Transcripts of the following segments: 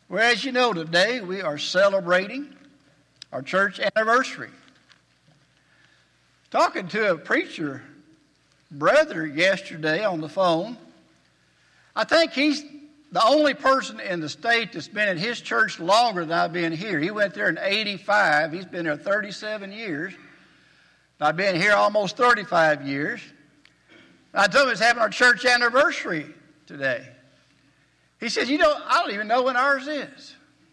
Well, as you know, today we are celebrating our church anniversary. Talking to a preacher brother yesterday on the phone, I think he's the only person in the state that's been at his church longer than I've been here. He went there in 85. He's been there 37 years. I've been here almost 35 years. I told him it's having our church anniversary today. He said, I don't even know when ours is.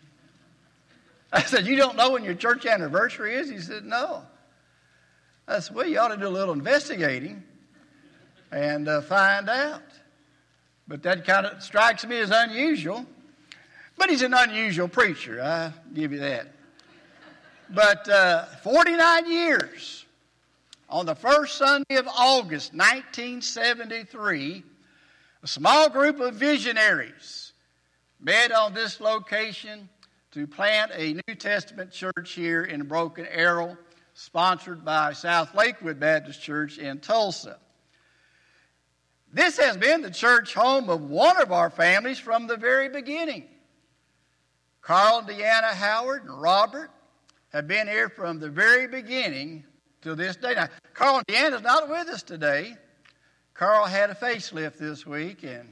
I said, you don't know when your church anniversary is? He said, no. I said, well, you ought to do a little investigating and find out. But that kind of strikes me as unusual. But he's an unusual preacher, I give you that. But 49 years, on the first Sunday of August, 1973, a small group of visionaries met on this location to plant a New Testament church here in Broken Arrow, sponsored by South Lakewood Baptist Church in Tulsa. This has been the church home of one of our families from the very beginning. Carl and Deanna Howard and Robert have been here from the very beginning to this day. Now, Carl and Deanna's not with us today. Carl had a facelift this week and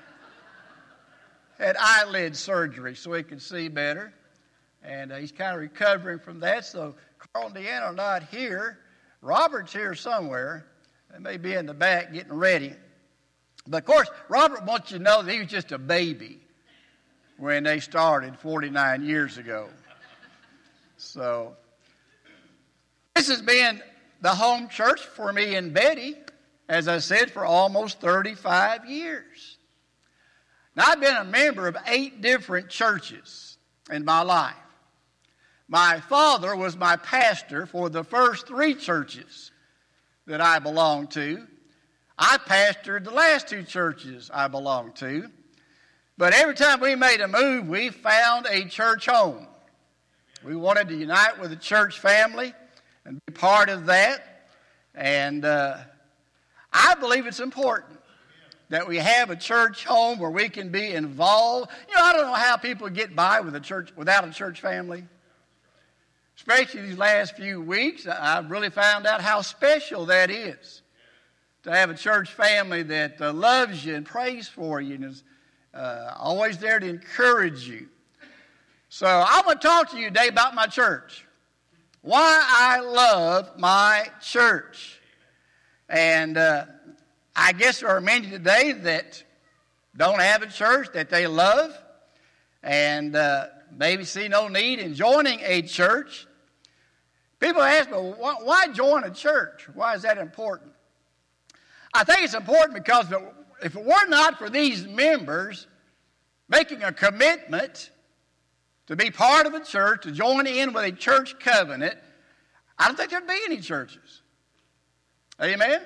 had eyelid surgery so he could see better. And he's kind of recovering from that. So Carl and Deanna are not here. Robert's here somewhere. They may be in the back getting ready. But, of course, Robert wants you to know that he was just a baby when they started 49 years ago. So this has been the home church for me and Betty, as I said, for almost 35 years. Now, I've been a member of 8 different churches in my life. My father was my pastor for the first 3 churches that I belonged to. I pastored the last 2 churches I belonged to. But every time we made a move, we found a church home. We wanted to unite with the church family and be part of that. And I believe it's important that we have a church home where we can be involved. I don't know how people get by with a church without a church family. Especially these last few weeks, I've really found out how special that is. To have a church family that loves you and prays for you and is always there to encourage you. So I'm going to talk to you today about my church. Why I love my church. And I guess there are many today that don't have a church that they love and maybe see no need in joining a church. People ask me, why join a church? Why is that important? I think it's important because if it were not for these members making a commitment to be part of a church, to join in with a church covenant, I don't think there'd be any churches. Amen?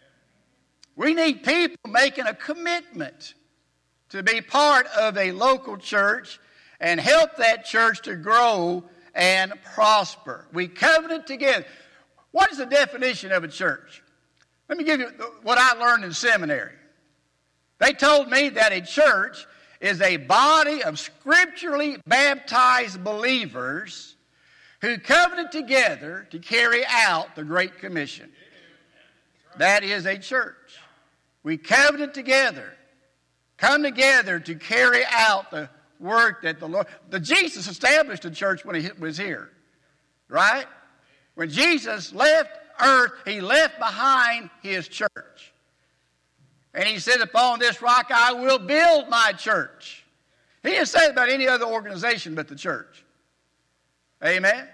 We need people making a commitment to be part of a local church and help that church to grow and prosper. We covenant together. What is the definition of a church? Let me give you what I learned in seminary. They told me that a church is a body of scripturally baptized believers who covenant together to carry out the Great Commission. That is a church. We covenant together, come together to carry out the work that the Lord... Jesus established a church when he was here, right? When Jesus left earth, he left behind his church. And he said, upon this rock I will build my church. He didn't say it about any other organization but the church. Amen?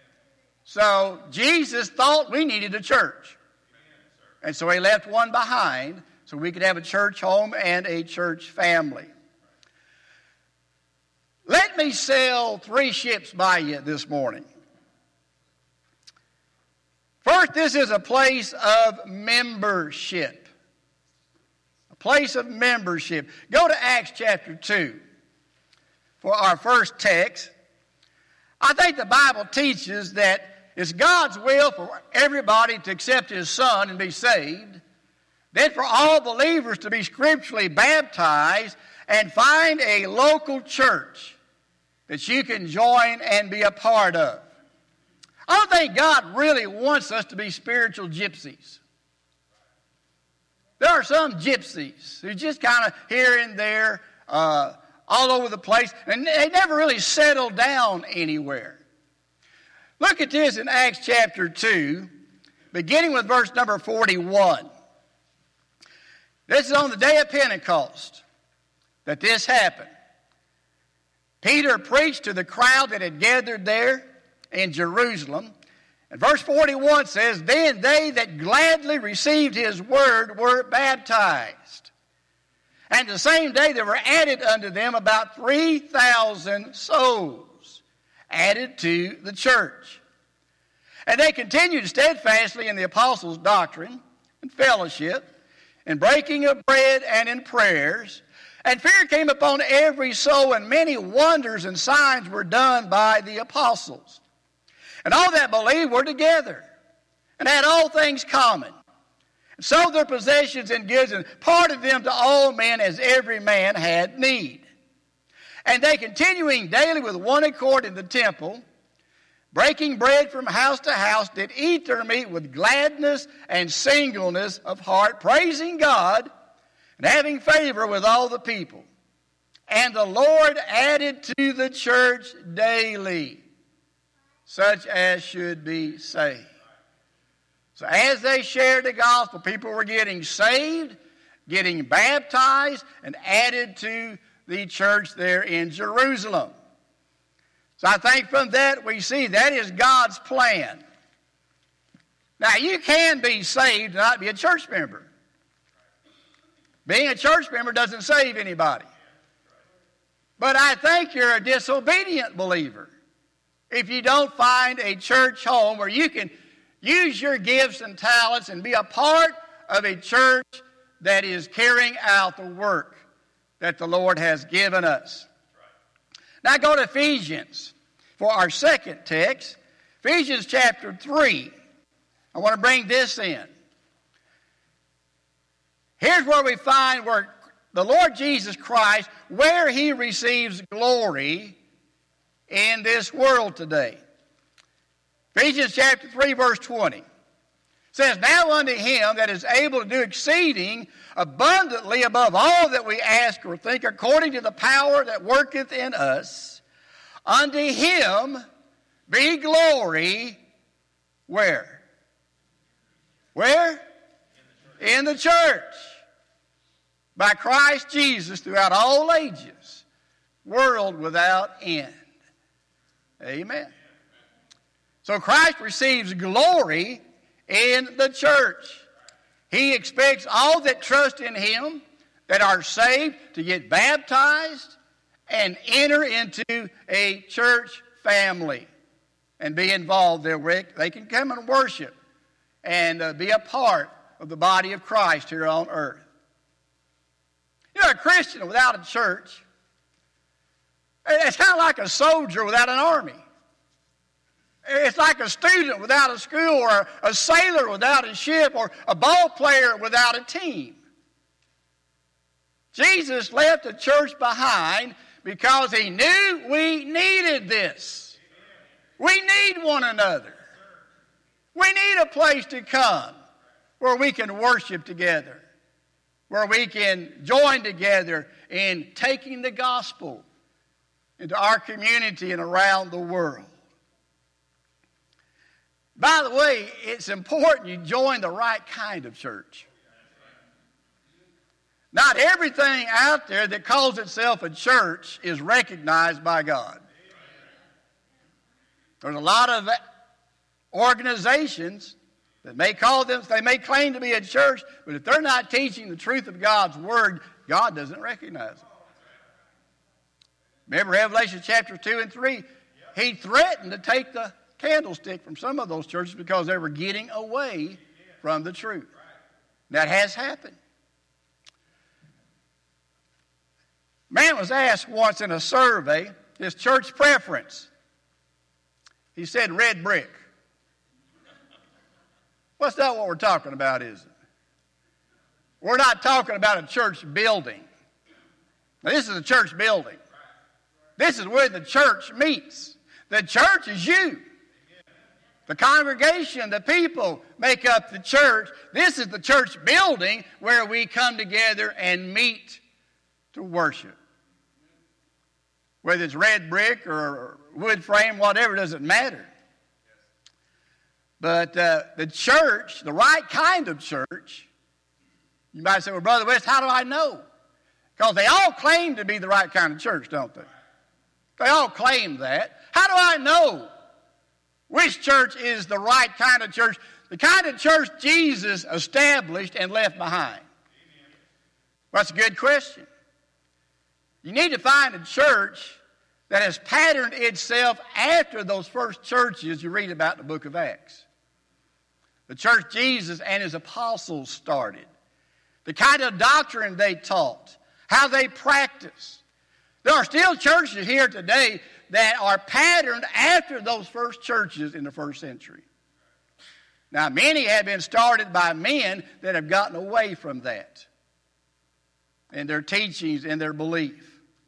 So Jesus thought we needed a church. And so he left one behind so we could have a church home and a church family. Let me sell 3 ships by you this morning. First, this is a place of membership. A place of membership. Go to Acts chapter 2 for our first text. I think the Bible teaches that it's God's will for everybody to accept his Son and be saved, then for all believers to be scripturally baptized and find a local church that you can join and be a part of. I don't think God really wants us to be spiritual gypsies. There are some gypsies who just kind of here and there, all over the place, and they never really settle down anywhere. Look at this in Acts chapter 2, beginning with verse number 41. This is on the day of Pentecost that this happened. Peter preached to the crowd that had gathered there in Jerusalem. And verse 41 says, "Then they that gladly received his word were baptized. And the same day there were added unto them about 3,000 souls added to the church. And they continued steadfastly in the apostles' doctrine and fellowship, in breaking of bread and in prayers. And fear came upon every soul, and many wonders and signs were done by the apostles. And all that believed were together, and had all things common, and sold their possessions and goods, and parted them to all men as every man had need. And they continuing daily with one accord in the temple, breaking bread from house to house, did eat their meat with gladness and singleness of heart, praising God, and having favor with all the people. And the Lord added to the church daily such as should be saved." So as they shared the gospel, people were getting saved, getting baptized, and added to the church there in Jerusalem. So I think from that we see that is God's plan. Now you can be saved and not be a church member. Being a church member doesn't save anybody. But I think you're a disobedient believer if you don't find a church home where you can use your gifts and talents and be a part of a church that is carrying out the work that the Lord has given us. Now go to Ephesians for our second text. Ephesians chapter 3. I want to bring this in. Here's where we find where the Lord Jesus Christ, where he receives glory in this world today. Ephesians chapter 3 verse 20 says, "Now unto him that is able to do exceeding abundantly above all that we ask or think, according to the power that worketh in us, unto him be glory," where? Where? In the church. By Christ Jesus throughout all ages, world without end. Amen. So Christ receives glory in the church. He expects all that trust in him, that are saved, to get baptized and enter into a church family and be involved there. They can come and worship and be a part of the body of Christ here on earth. You know, a Christian without a church, it's kind of like a soldier without an army. It's like a student without a school, or a sailor without a ship, or a ball player without a team. Jesus left the church behind because he knew we needed this. We need one another. We need a place to come where we can worship together, where we can join together in taking the gospel into our community and around the world. By the way, it's important you join the right kind of church. Not everything out there that calls itself a church is recognized by God. There's a lot of organizations that may claim to be a church, but if they're not teaching the truth of God's word, God doesn't recognize them. Remember Revelation chapter 2 and 3? He threatened to take the candlestick from some of those churches because they were getting away from the truth. That has happened. Man was asked once in a survey his church preference. He said red brick. What's that what we're talking about, is it? We're not talking about a church building. Now, this is a church building. This is where the church meets. The church is you. The congregation, the people make up the church. This is the church building where we come together and meet to worship. Whether it's red brick or wood frame, whatever, doesn't matter. But the church, the right kind of church, you might say, well, Brother West, how do I know? Because they all claim to be the right kind of church, don't they? They all claim that. How do I know which church is the right kind of church? The kind of church Jesus established and left behind. Well, that's a good question. You need to find a church that has patterned itself after those first churches you read about in the book of Acts. The church Jesus and his apostles started. The kind of doctrine they taught. How they practiced. There are still churches here today that are patterned after those first churches in the first century. Now, many have been started by men that have gotten away from that in their teachings and their belief.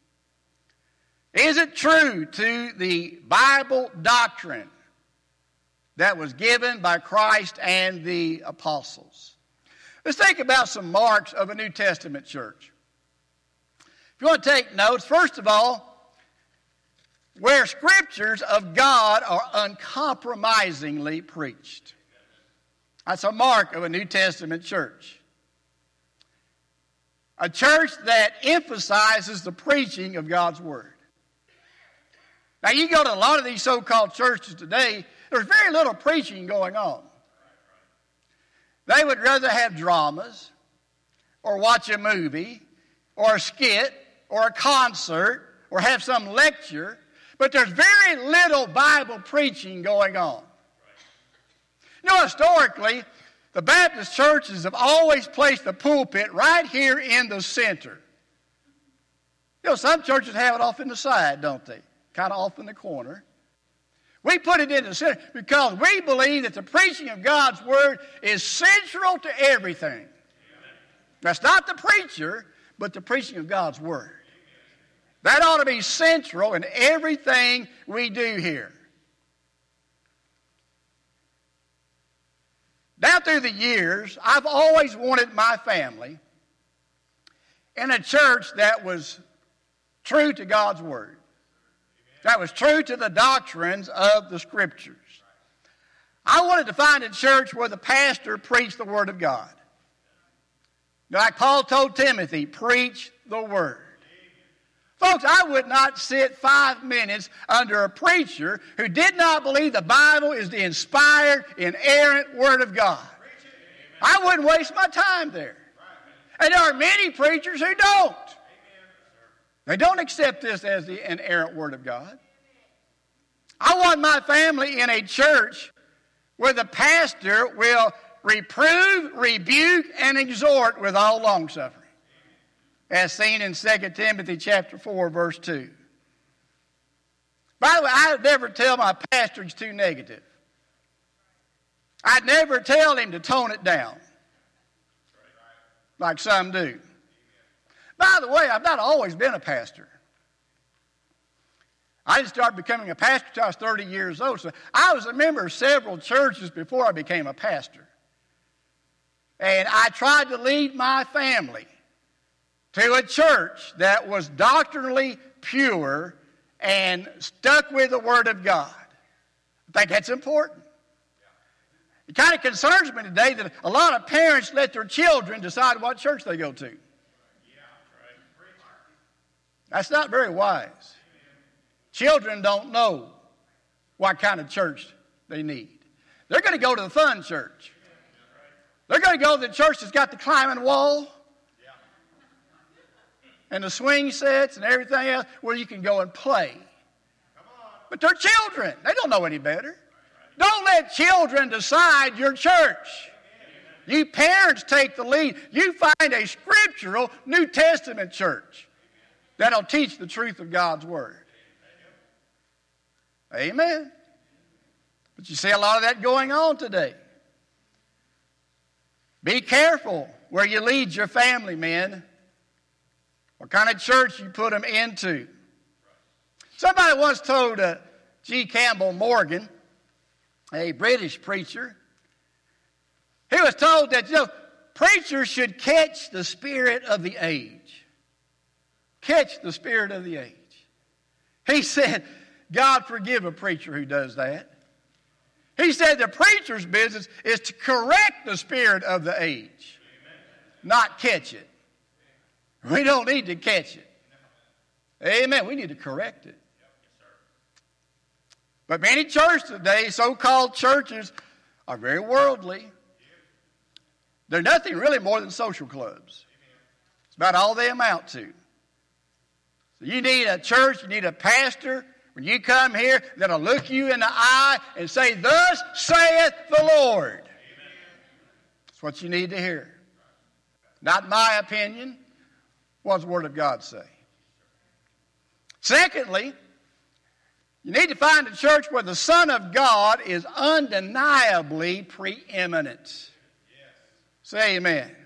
Is it true to the Bible doctrine that was given by Christ and the apostles? Let's think about some marks of a New Testament church. If you want to take notes, first of all, where scriptures of God are uncompromisingly preached. That's a mark of a New Testament church. A church that emphasizes the preaching of God's Word. Now, you go to a lot of these so-called churches today, there's very little preaching going on. They would rather have dramas, or watch a movie, or a skit, or a concert, or have some lecture, but there's very little Bible preaching going on. You know, historically, the Baptist churches have always placed the pulpit right here in the center. You know, some churches have it off in the side, don't they? Kind of off in the corner. We put it in the center because we believe that the preaching of God's Word is central to everything. That's not the preacher, but the preaching of God's Word. That ought to be central in everything we do here. Down through the years, I've always wanted my family in a church that was true to God's Word. That was true to the doctrines of the Scriptures. I wanted to find a church where the pastor preached the Word of God. Like Paul told Timothy, preach the Word. Folks, I would not sit 5 minutes under a preacher who did not believe the Bible is the inspired, inerrant Word of God. I wouldn't waste my time there. And there are many preachers who don't. They don't accept this as the inerrant Word of God. I want my family in a church where the pastor will reprove, rebuke, and exhort with all longsuffering, as seen in 2 Timothy chapter 4, verse 2. By the way, I'd never tell my pastor he's too negative. I'd never tell him to tone it down, like some do. By the way, I've not always been a pastor. I didn't start becoming a pastor until I was 30 years old. So I was a member of several churches before I became a pastor. And I tried to lead my family to a church that was doctrinally pure and stuck with the Word of God. I think that's important. It kind of concerns me today that a lot of parents let their children decide what church they go to. That's not very wise. Children don't know what kind of church they need. They're going to go to the fun church. They're going to go to the church that's got the climbing wall and the swing sets and everything else where you can go and play. But they're children. They don't know any better. Don't let children decide your church. You parents take the lead. You find a scriptural New Testament church that'll teach the truth of God's Word. Amen. But you see a lot of that going on today. Be careful where you lead your family, men. What kind of church you put them into. Somebody once told G. Campbell Morgan, a British preacher, he was told that, preachers should catch the spirit of the age. Catch the spirit of the age. He said, God forgive a preacher who does that. He said the preacher's business is to correct the spirit of the age, not catch it. We don't need to catch it. Amen. We need to correct it. But many churches today, so-called churches, are very worldly. They're nothing really more than social clubs. It's about all they amount to. So you need a church, you need a pastor. When you come here, that'll look you in the eye and say, "Thus saith the Lord." Amen. That's what you need to hear. Not my opinion. What does the Word of God say? Secondly, you need to find a church where the Son of God is undeniably preeminent. Yes. Say amen. Amen.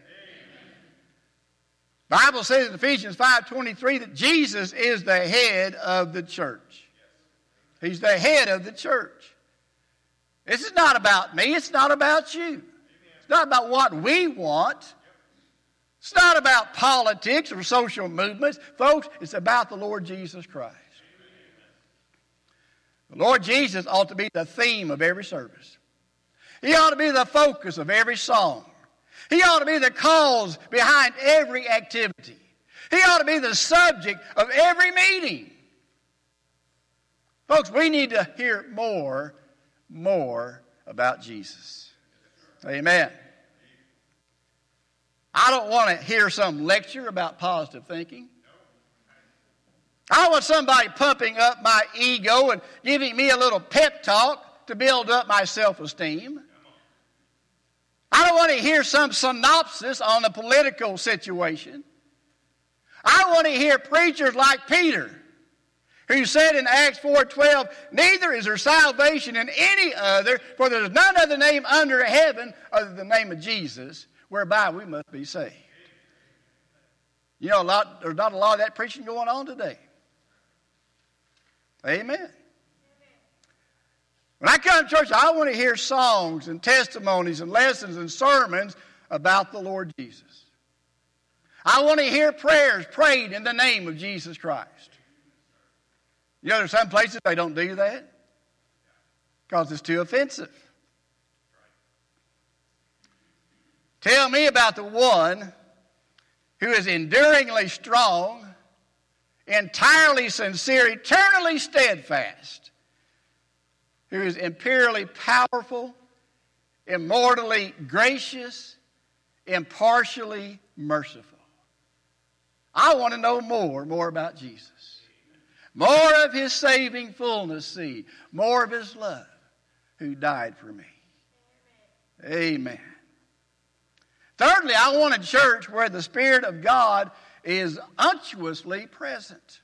The Bible says in Ephesians 5:23 that Jesus is the head of the church. He's the head of the church. This is not about me. It's not about you. It's not about what we want. It's not about politics or social movements. Folks, it's about the Lord Jesus Christ. The Lord Jesus ought to be the theme of every service. He ought to be the focus of every song. He ought to be the cause behind every activity. He ought to be the subject of every meeting. Folks, we need to hear more about Jesus. Amen. I don't want to hear some lecture about positive thinking. I don't want somebody pumping up my ego and giving me a little pep talk to build up my self-esteem. I don't want to hear some synopsis on a political situation. I want to hear preachers like Peter, who said in Acts 4:12, "Neither is there salvation in any other, for there is none other name under heaven other than the name of Jesus, whereby we must be saved." You know, there's not a lot of that preaching going on today. Amen. When I come to church, I want to hear songs and testimonies and lessons and sermons about the Lord Jesus. I want to hear prayers prayed in the name of Jesus Christ. You know, there's some places they don't do that because it's too offensive. Tell me about the one who is enduringly strong, entirely sincere, eternally steadfast, who is imperially powerful, immortally gracious, impartially merciful. I want to know more about Jesus. More of his saving fullness, see. More of his love, who died for me. Amen. Thirdly, I want a church where the Spirit of God is unctuously present.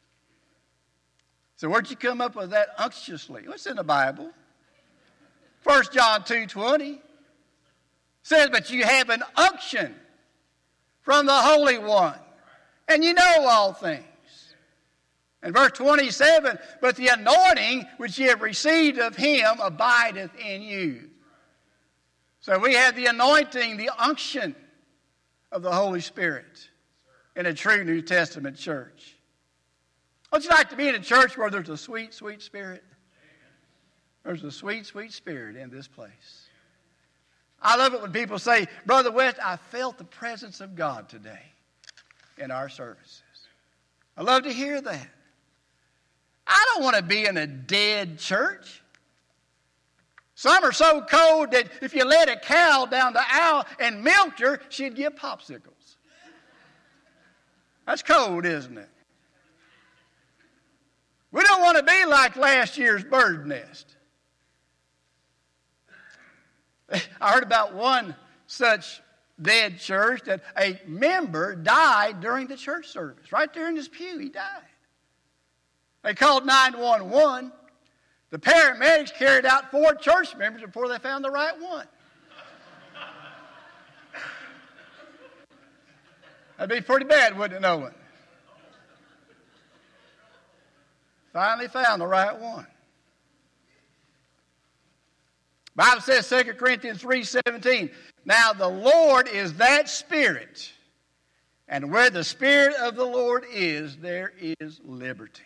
So where'd you come up with that unctuously? What's in the Bible? 1 John 2:20 says, "But you have an unction from the Holy One, and you know all things." And verse 27, "But the anointing which ye have received of him abideth in you." So we have the anointing, the unction of the Holy Spirit in a true New Testament church. Would you like to be in a church where there's a sweet, sweet spirit? There's a sweet, sweet spirit in this place. I love it when people say, "Brother West, I felt the presence of God today in our services." I love to hear that. I don't want to be in a dead church. Some are so cold that if you let a cow down the aisle and milked her, she'd give popsicles. That's cold, isn't it? We don't want to be like last year's bird nest. I heard about one such dead church that a member died during the church service. Right there in his pew, he died. They called 911. The paramedics carried out 4 church members before they found the right one. That'd be pretty bad, wouldn't it, Owen? Finally found the right one. Bible says 2 Corinthians 3:17, now the Lord is that Spirit, and where the Spirit of the Lord is, there is liberty.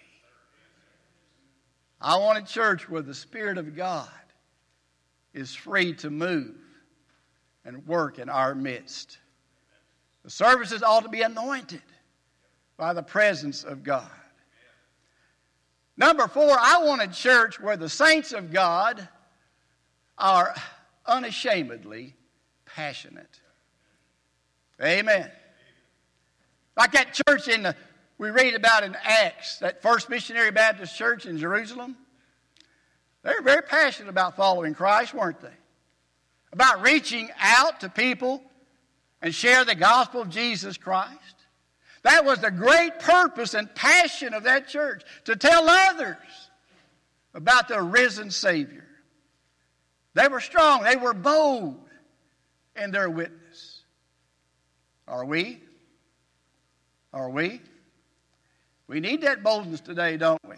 I want a church where the Spirit of God is free to move and work in our midst. The services ought to be anointed by the presence of God. Number 4, I want a church where the saints of God are unashamedly passionate. Amen. Like that church we read about in Acts, that First Missionary Baptist Church in Jerusalem. They were very passionate about following Christ, weren't they? About reaching out to people and share the gospel of Jesus Christ. That was the great purpose and passion of that church, to tell others about the risen Savior. They were strong. They were bold in their witness. Are we? Are we? We need that boldness today, don't we?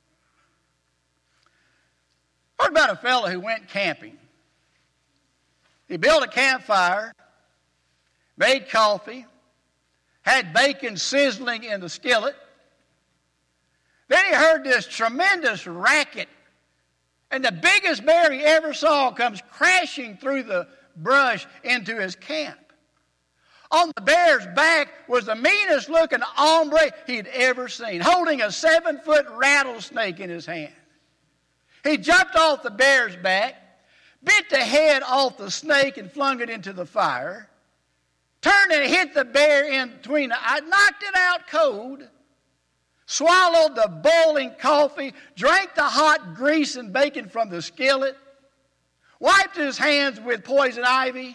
I heard about a fellow who went camping. He built a campfire, made coffee, had bacon sizzling in the skillet. Then he heard this tremendous racket, and the biggest bear he ever saw comes crashing through the brush into his camp. On the bear's back was the meanest looking hombre he'd ever seen, holding a 7-foot rattlesnake in his hand. He jumped off the bear's back, bit the head off the snake and flung it into the fire, turned and hit the bear in between the eyes, knocked it out cold, swallowed the boiling coffee, drank the hot grease and bacon from the skillet, wiped his hands with poison ivy,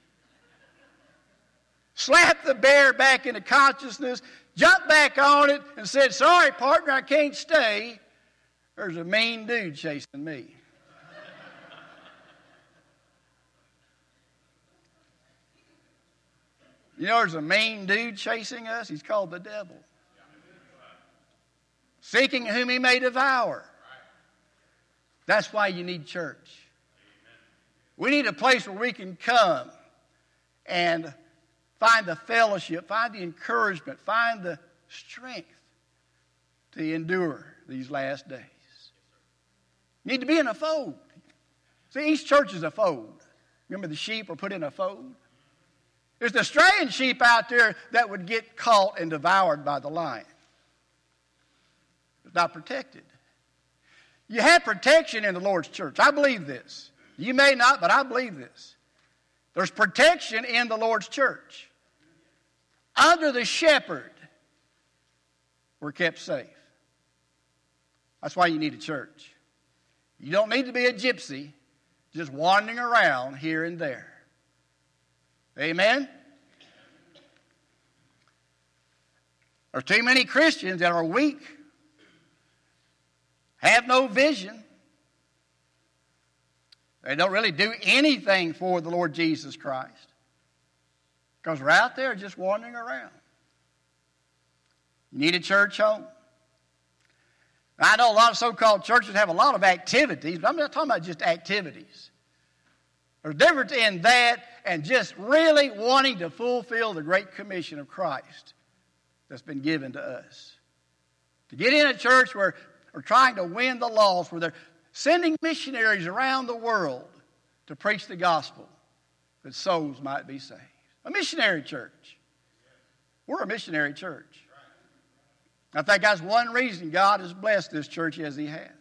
slapped the bear back into consciousness, jumped back on it and said, sorry, partner, I can't stay. There's a mean dude chasing me. You know there's a mean dude chasing us? He's called the devil. Seeking whom he may devour. That's why you need church. We need a place where we can come and find the fellowship, find the encouragement, find the strength to endure these last days. You need to be in a fold. See, each church is a fold. Remember the sheep are put in a fold? There's the straying sheep out there that would get caught and devoured by the lion. It's not protected. You have protection in the Lord's church. I believe this. You may not, but I believe this. There's protection in the Lord's church. Under the shepherd, we're kept safe. That's why you need a church. You don't need to be a gypsy just wandering around here and there. Amen? There are too many Christians that are weak, have no vision. They don't really do anything for the Lord Jesus Christ because they're out there just wandering around. You need a church home. I know a lot of so-called churches have a lot of activities, but I'm not talking about just activities. There's a difference in that and just really wanting to fulfill the Great Commission of Christ that's been given to us. To get in a church where we're trying to win the lost, where they're sending missionaries around the world to preach the gospel that souls might be saved. A missionary church. We're a missionary church. I think that's one reason God has blessed this church as He has.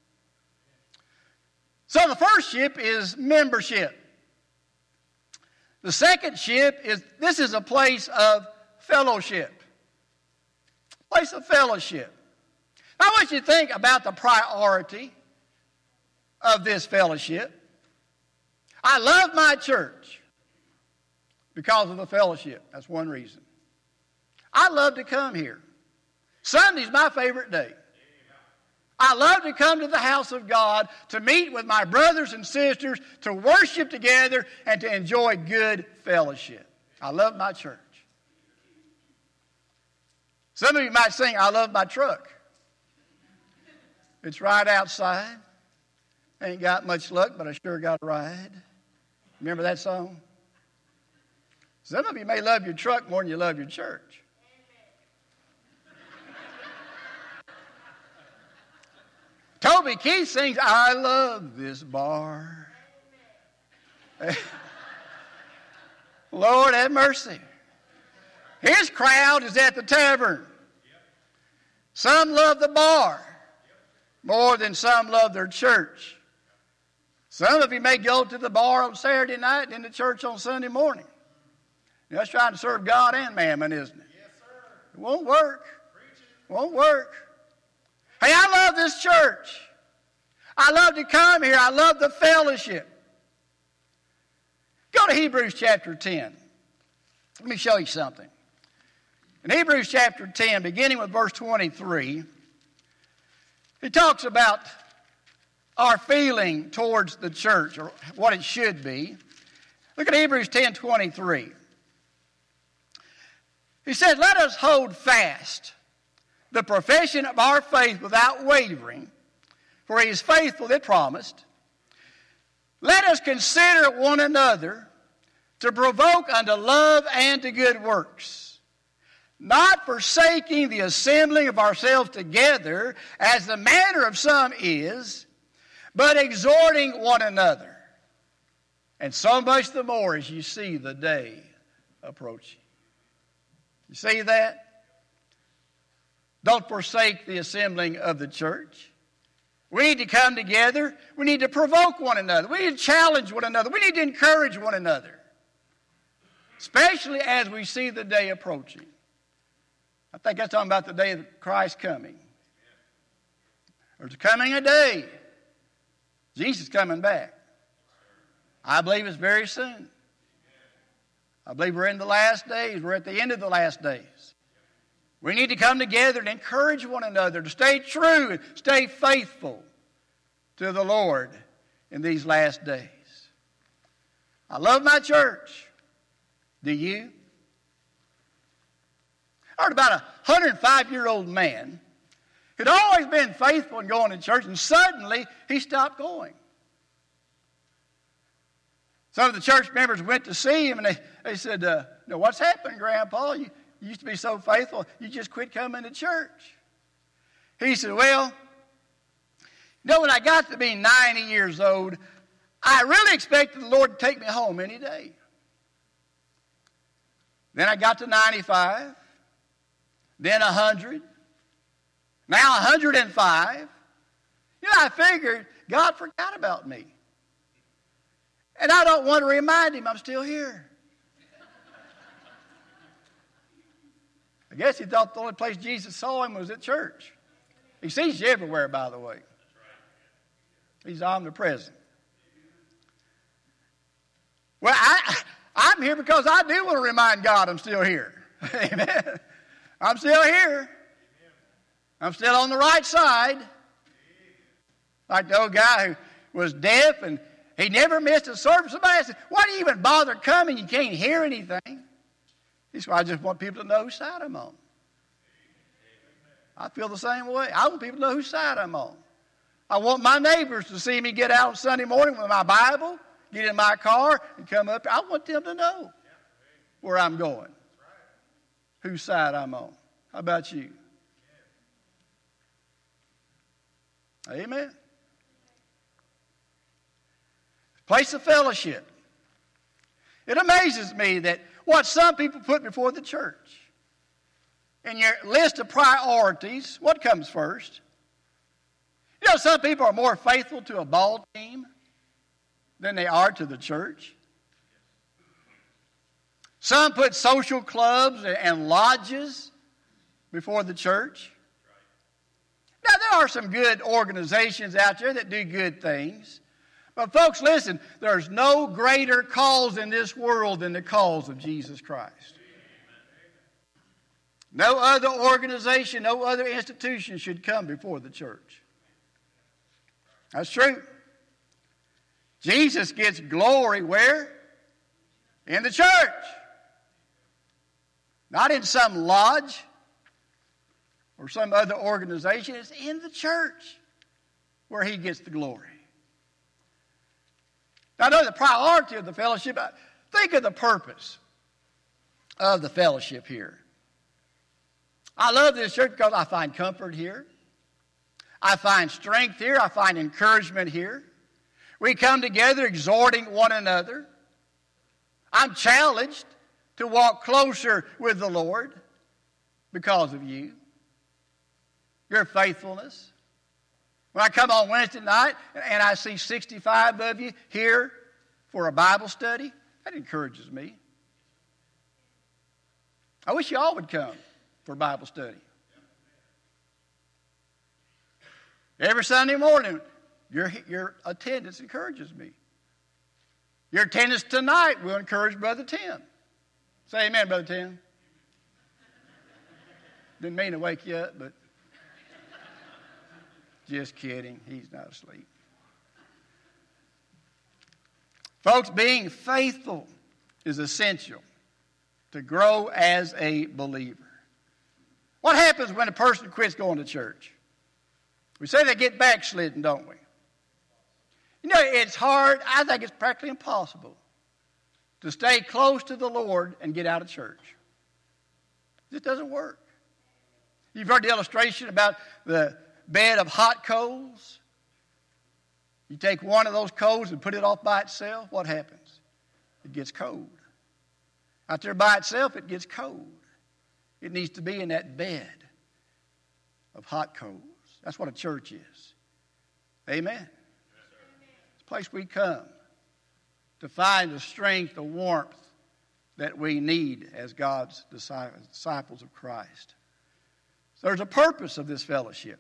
So the first ship is membership. The second ship is, this is a place of fellowship. Place of fellowship. Now I want you to think about the priority of this fellowship. I love my church because of the fellowship. That's one reason. I love to come here. Sunday's my favorite day. I love to come to the house of God, to meet with my brothers and sisters, to worship together, and to enjoy good fellowship. I love my church. Some of you might sing, I love my truck. It's right outside. Ain't got much luck, but I sure got a ride. Remember that song? Some of you may love your truck more than you love your church. Toby Keith sings, I love this bar. Lord have mercy. His crowd is at the tavern. Some love the bar more than some love their church. Some of you may go to the bar on Saturday night and in the church on Sunday morning. That's trying to serve God and mammon, isn't it? Yes, sir. It won't work. It won't work. Hey, I love this church. I love to come here. I love the fellowship. Go to Hebrews chapter 10. Let me show you something. In Hebrews chapter 10, beginning with verse 23, he talks about our feeling towards the church, or what it should be. Look at Hebrews 10:23. He said, let us hold fast the profession of our faith without wavering, for he is faithful that promised. Let us consider one another to provoke unto love and to good works, not forsaking the assembling of ourselves together, as the manner of some is, but exhorting one another. And so much the more as you see the day approaching. You see that? Don't forsake the assembling of the church. We need to come together. We need to provoke one another. We need to challenge one another. We need to encourage one another. Especially as we see the day approaching. I think that's talking about the day of Christ coming. There's coming a day. Jesus is coming back. I believe it's very soon. I believe we're in the last days. We're at the end of the last days. We need to come together and encourage one another to stay true and stay faithful to the Lord in these last days. I love my church. Do you? I heard about a 105-year-old man who'd always been faithful in going to church, and suddenly he stopped going. Some of the church members went to see him, and they said, no, what's happened, Grandpa? You used to be so faithful. You just quit coming to church. He said, well, when I got to be 90 years old, I really expected the Lord to take me home any day. Then I got to 95, then 100, now 105. I figured God forgot about me. And I don't want to remind him I'm still here. I guess he thought the only place Jesus saw him was at church. He sees you everywhere, by the way. He's omnipresent. Well, I'm here because I do want to remind God I'm still here. Amen. I'm still here. I'm still on the right side. Like the old guy who was deaf and he never missed a service. Somebody said, why do you even bother coming? You can't hear anything. He said, well, I just want people to know whose side I'm on. I feel the same way. I want people to know whose side I'm on. I want my neighbors to see me get out on Sunday morning with my Bible, get in my car, and come up. I want them to know where I'm going, whose side I'm on. How about you? Amen. Place of fellowship. It amazes me that what some people put before the church. In your list of priorities, what comes first? Some people are more faithful to a ball team than they are to the church. Some put social clubs and lodges before the church. Now, there are some good organizations out there that do good things. But folks, listen, there's no greater cause in this world than the cause of Jesus Christ. No other organization, no other institution should come before the church. That's true. Jesus gets glory where? In the church. Not in some lodge or some other organization. It's in the church. where he gets the glory. Now, I know the priority of the fellowship. Think of the purpose of the fellowship here. I love this church because I find comfort here. I find strength here. I find encouragement here. We come together exhorting one another. I'm challenged to walk closer with the Lord because of you. Your faithfulness. When I come on Wednesday night and I see 65 of you here for a Bible study, that encourages me. I wish you all would come for Bible study. Every Sunday morning, your attendance encourages me. Your attendance tonight will encourage Brother Tim. Say amen, Brother Tim. Didn't mean to wake you up, but just kidding. He's not asleep. Folks, being faithful is essential to grow as a believer. What happens when a person quits going to church? We say they get backslidden, don't we? You know, it's hard. I think it's practically impossible to stay close to the Lord and get out of church. It just doesn't work. You've heard the illustration about the bed of hot coals. You take one of those coals and put it off by itself, what happens? It gets cold. Out there by itself, it gets cold. It needs to be in that bed of hot coals. That's what a church is. Amen. It's a place we come to find the strength, the warmth that we need as God's disciples of Christ. So there's a purpose of this fellowship.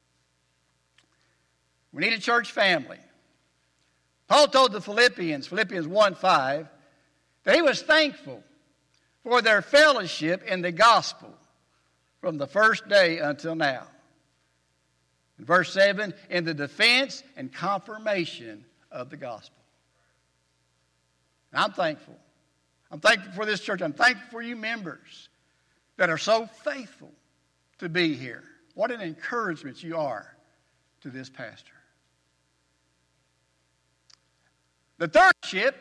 We need a church family. Paul told the Philippians 1:5, that he was thankful for their fellowship in the gospel from the first day until now. In verse 7, in the defense and confirmation of the gospel. And I'm thankful. I'm thankful for this church. I'm thankful for you members that are so faithful to be here. What an encouragement you are to this pastor. The third ship,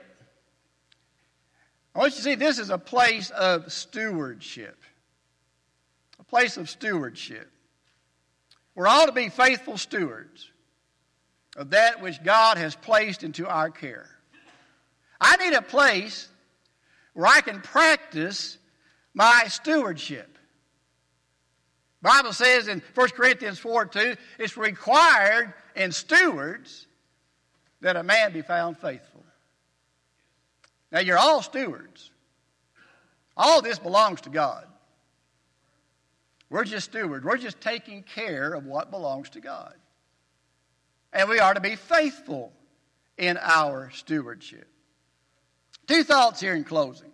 I want you to see this is a place of stewardship. A place of stewardship. We're all to be faithful stewards of that which God has placed into our care. I need a place where I can practice my stewardship. The Bible says in 1 Corinthians 4:2, it's required in stewards that a man be found faithful. Now, you're all stewards. All this belongs to God. We're just stewards. We're just taking care of what belongs to God. And we are to be faithful in our stewardship. Two thoughts here in closing.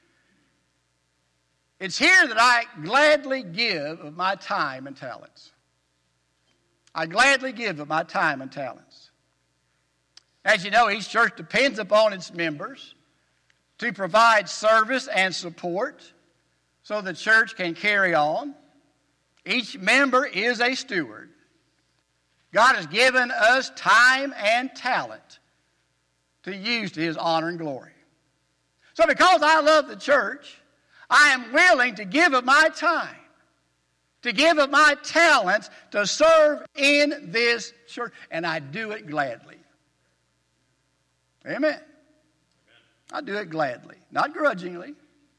It's here that I gladly give of my time and talents. I gladly give of my time and talents. As you know, each church depends upon its members to provide service and support so the church can carry on. Each member is a steward. God has given us time and talent to use to His honor and glory. So because I love the church, I am willing to give of my time, to give of my talents to serve in this church, and I do it gladly. Amen. I do it gladly, not grudgingly.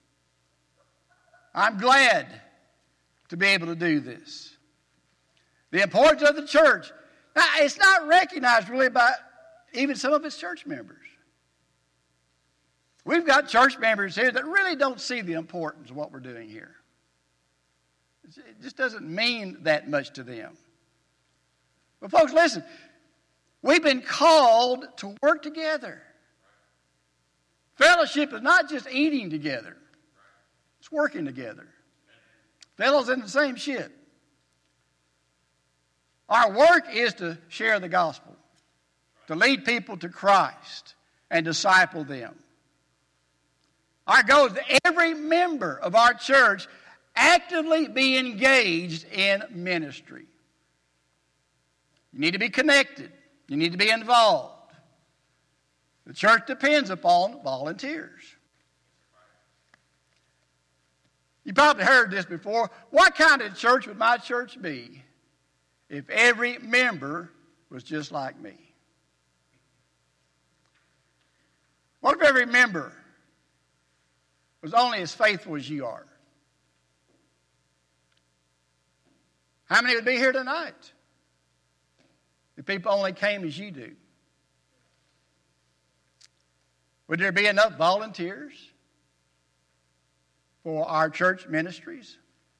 I'm glad to be able to do this. The importance of the church, now, it's not recognized really by even some of its church members. We've got church members here that really don't see the importance of what we're doing here. It just doesn't mean that much to them. But folks, listen, we've been called to work together. Fellowship is not just eating together. It's working together. Fellows in the same ship. Our work is to share the gospel, to lead people to Christ and disciple them. Our goal is that every member of our church actively be engaged in ministry. You need to be connected. You need to be involved. The church depends upon volunteers. You probably heard this before. What kind of church would my church be if every member was just like me? What if every member was only as faithful as you are? How many would be here tonight if people only came as you do? Would there be enough volunteers for our church ministries?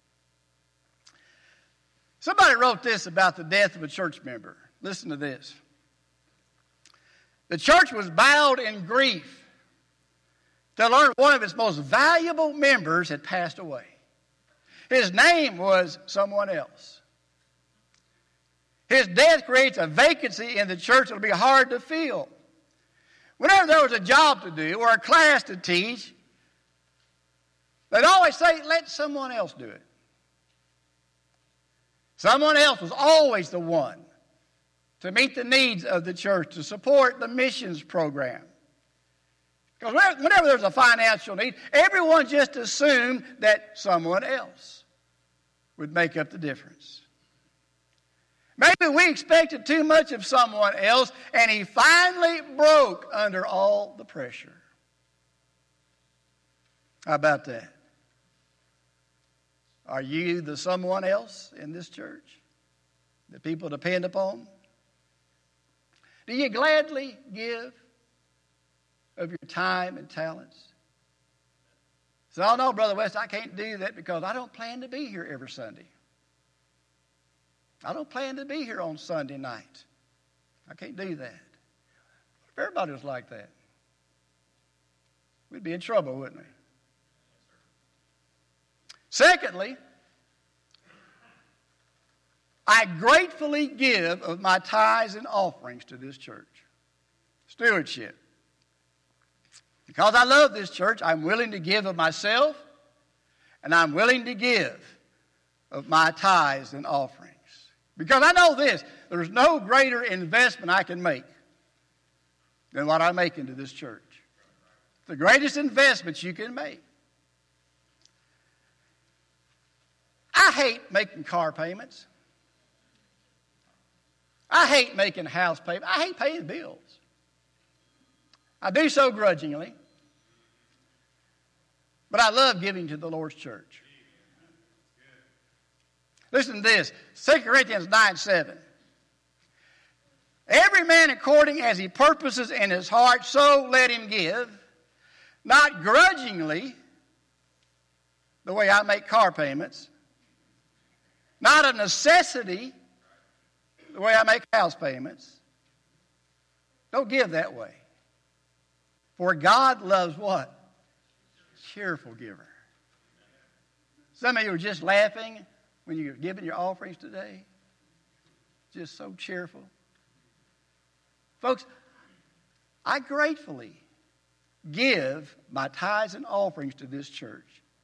Somebody wrote this about the death of a church member. Listen to this. The church was bowed in grief to learn one of its most valuable members had passed away. His name was someone else. His death creates a vacancy in the church that will be hard to fill. Whenever there was a job to do or a class to teach, they'd always say, let someone else do it. Someone else was always the one to meet the needs of the church, to support the missions program. Because whenever there's a financial need, everyone just assumed that someone else would make up the difference. Maybe we expected too much of someone else, and he finally broke under all the pressure. How about that? Are you the someone else in this church that people depend upon? Do you gladly give of your time and talents? So, oh no, Brother West, I can't do that because I don't plan to be here every Sunday. I don't plan to be here on Sunday night. I can't do that. If everybody was like that, we'd be in trouble, wouldn't we? Secondly, I gratefully give of my tithes and offerings to this church. Stewardship. Because I love this church, I'm willing to give of myself, and I'm willing to give of my tithes and offerings. Because I know this, there's no greater investment I can make than what I make into this church. The greatest investment you can make. I hate making car payments. I hate making house payments. I hate paying bills. I do so grudgingly. But I love giving to the Lord's church. Listen to this. 2 Corinthians 9:7. Every man according as he purposes in his heart, so let him give, not grudgingly, the way I make car payments, not of necessity, the way I make house payments. Don't give that way. For God loves what? Cheerful giver. Some of you were just laughing when you were giving your offerings today. Just so cheerful. Folks, I gratefully give my tithes and offerings to this church.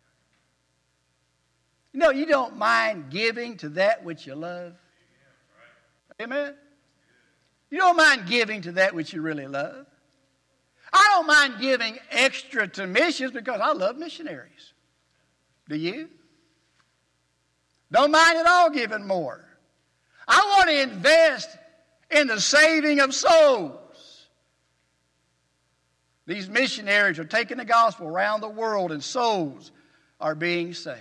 You know, you don't mind giving to that which you love. Amen? You don't mind giving to that which you really love. I don't mind giving extra to missions because I love missionaries. Do you? Don't mind at all giving more. I want to invest in the saving of souls. These missionaries are taking the gospel around the world and souls are being saved.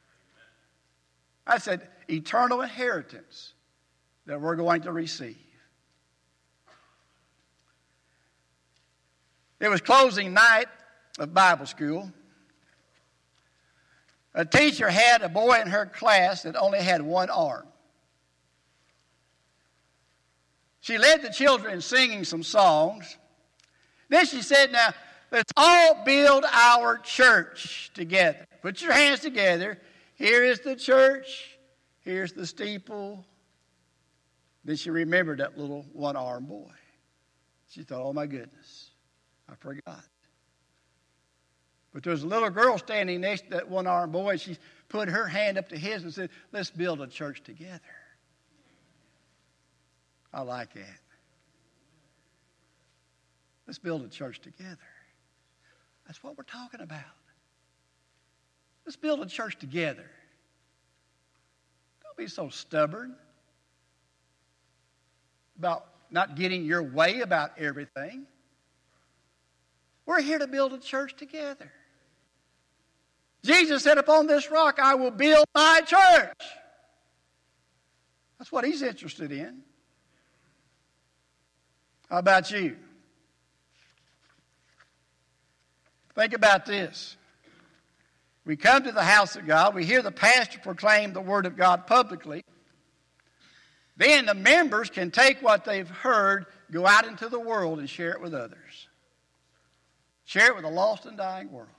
I said, eternal inheritance that we're going to receive. It was closing night of Bible school. A teacher had a boy in her class that only had one arm. She led the children in singing some songs. Then she said, now, let's all build our church together. Put your hands together. Here is the church. Here's the steeple. Then she remembered that little one-armed boy. She thought, oh my goodness, I forgot. But there was a little girl standing next to that one-armed boy. She put her hand up to his and said, let's build a church together. I like that. Let's build a church together. That's what we're talking about. Let's build a church together. Don't be so stubborn about not getting your way about everything. We're here to build a church together. Jesus said, upon this rock I will build my church. That's what he's interested in. How about you? Think about this. We come to the house of God. We hear the pastor proclaim the word of God publicly. Then the members can take what they've heard, go out into the world and share it with others. Share it with a lost and dying world.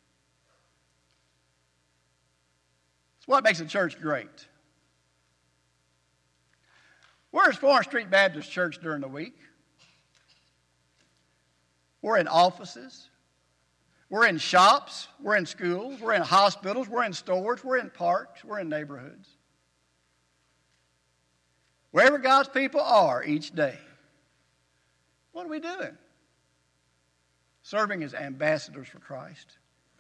It's what makes a church great. Where's Florence Street Baptist Church during the week? We're in offices. We're in shops. We're in schools. We're in hospitals. We're in stores. We're in parks. We're in neighborhoods. Wherever God's people are each day. What are we doing? Serving as ambassadors for Christ.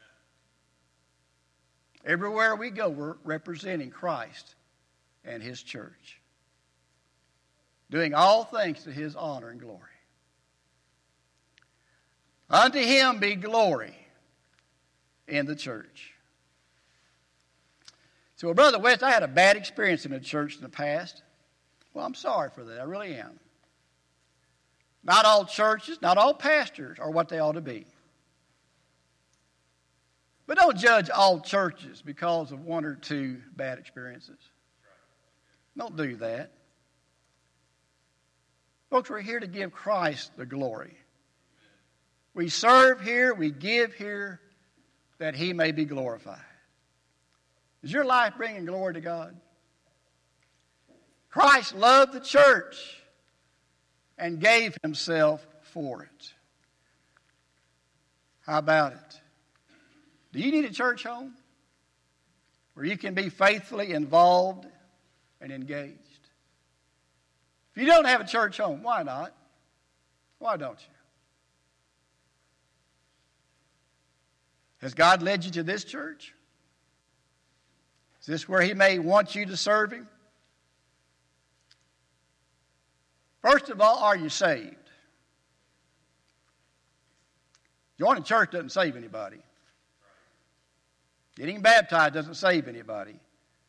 Everywhere we go, we're representing Christ and his church. Doing all things to his honor and glory. Unto him be glory in the church. So, Brother West, I had a bad experience in the church in the past. Well, I'm sorry for that. I really am. Not all churches, not all pastors are what they ought to be. But don't judge all churches because of one or two bad experiences. Don't do that. Folks, we're here to give Christ the glory. We serve here, we give here, that he may be glorified. Is your life bringing glory to God? Christ loved the church and gave himself for it. How about it? Do you need a church home where you can be faithfully involved and engaged? If you don't have a church home, why not? Why don't you? Has God led you to this church? Is this where he may want you to serve him? First of all, are you saved? Joining a church doesn't save anybody. Getting baptized doesn't save anybody.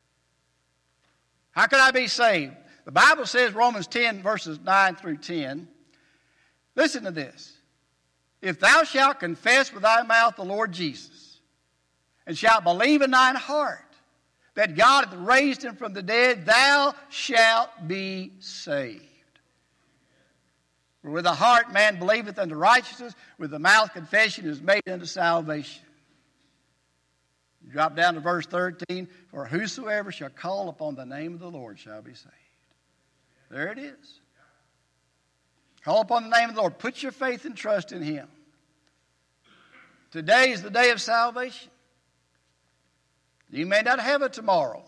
How can I be saved? The Bible says, Romans 10, verses 9 through 10. Listen to this. If thou shalt confess with thy mouth the Lord Jesus, and shalt believe in thine heart that God hath raised him from the dead, thou shalt be saved. For with the heart man believeth unto righteousness, with the mouth confession is made unto salvation. You drop down to verse 13, for whosoever shall call upon the name of the Lord shall be saved. There it is. Call upon the name of the Lord. Put your faith and trust in him. Today is the day of salvation. You may not have it tomorrow,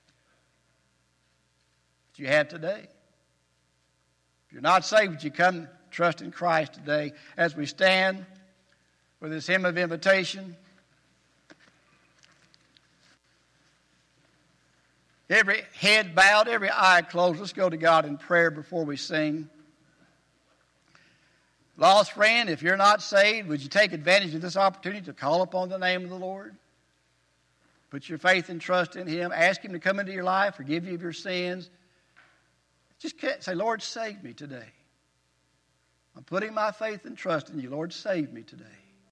but you have today. If you're not saved, would you come trust in Christ today as we stand with this hymn of invitation? Every head bowed, every eye closed. Let's go to God in prayer before we sing. Lost friend, if you're not saved, would you take advantage of this opportunity to call upon the name of the Lord? Put your faith and trust in him. Ask him to come into your life, forgive you of your sins. Just say, Lord, save me today. I'm putting my faith and trust in you. Lord, save me today.